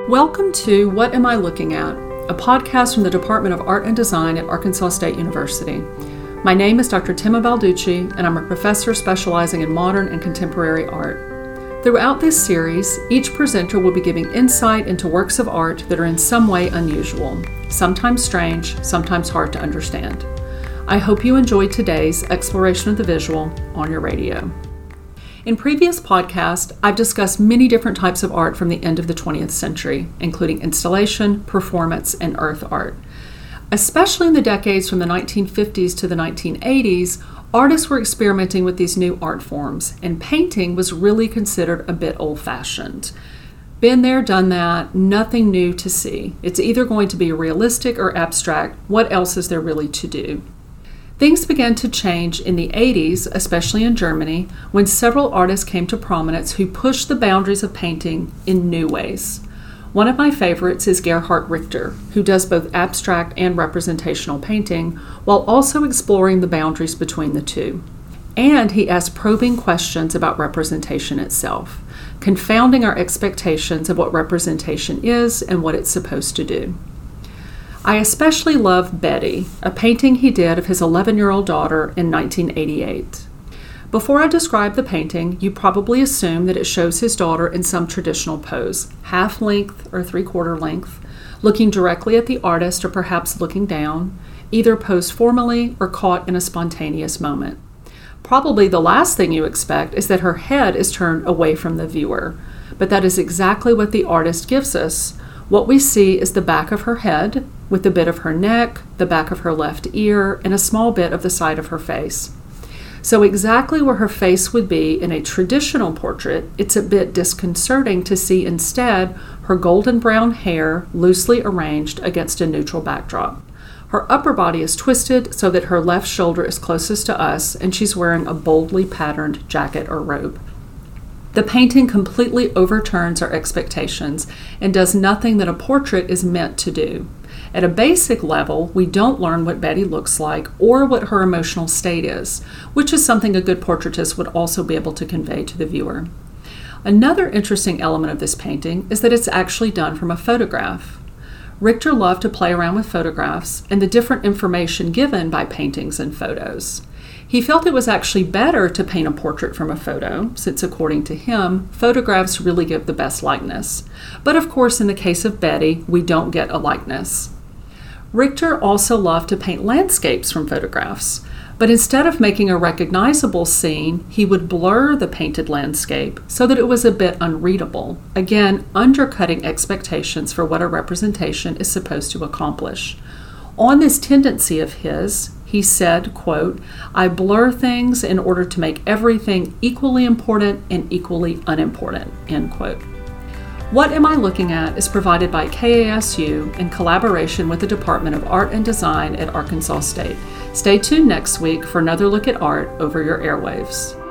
Welcome to What Am I Looking At? A podcast from the Department of Art and Design at Arkansas State University. My name is Dr. Tima Balducci, and I'm a professor specializing in modern and contemporary art. Throughout this series, each presenter will be giving insight into works of art that are in some way unusual, sometimes strange, sometimes hard to understand. I hope you enjoyed today's exploration of the visual on your radio. In previous podcasts, I've discussed many different types of art from the end of the 20th century, including installation, performance, and earth art. Especially in the decades from the 1950s to the 1980s, artists were experimenting with these new art forms, and painting was really considered a bit old-fashioned. Been there, done that, nothing new to see. It's either going to be realistic or abstract. What else is there really to do? Things began to change in the 80s, especially in Germany, when several artists came to prominence who pushed the boundaries of painting in new ways. One of my favorites is Gerhard Richter, who does both abstract and representational painting, while also exploring the boundaries between the two. And he asks probing questions about representation itself, confounding our expectations of what representation is and what it's supposed to do. I especially love Betty, a painting he did of his 11-year-old daughter in 1988. Before I describe the painting, you probably assume that it shows his daughter in some traditional pose, half length or three-quarter length, looking directly at the artist or perhaps looking down, either posed formally or caught in a spontaneous moment. Probably the last thing you expect is that her head is turned away from the viewer, but that is exactly what the artist gives us. What we see is the back of her head, with a bit of her neck, the back of her left ear, and a small bit of the side of her face. So exactly where her face would be in a traditional portrait, it's a bit disconcerting to see instead her golden brown hair loosely arranged against a neutral backdrop. Her upper body is twisted so that her left shoulder is closest to us, and she's wearing a boldly patterned jacket or robe. The painting completely overturns our expectations and does nothing that a portrait is meant to do. At a basic level, we don't learn what Betty looks like or what her emotional state is, which is something a good portraitist would also be able to convey to the viewer. Another interesting element of this painting is that it's actually done from a photograph. Richter loved to play around with photographs and the different information given by paintings and photos. He felt it was actually better to paint a portrait from a photo, since according to him, photographs really give the best likeness. But of course, in the case of Betty, we don't get a likeness. Richter also loved to paint landscapes from photographs, but instead of making a recognizable scene, he would blur the painted landscape so that it was a bit unreadable, again, undercutting expectations for what a representation is supposed to accomplish. On this tendency of his, he said, quote, "I blur things in order to make everything equally important and equally unimportant," end quote. What Am I Looking At is provided by KASU in collaboration with the Department of Art and Design at Arkansas State. Stay tuned next week for another look at art over your airwaves.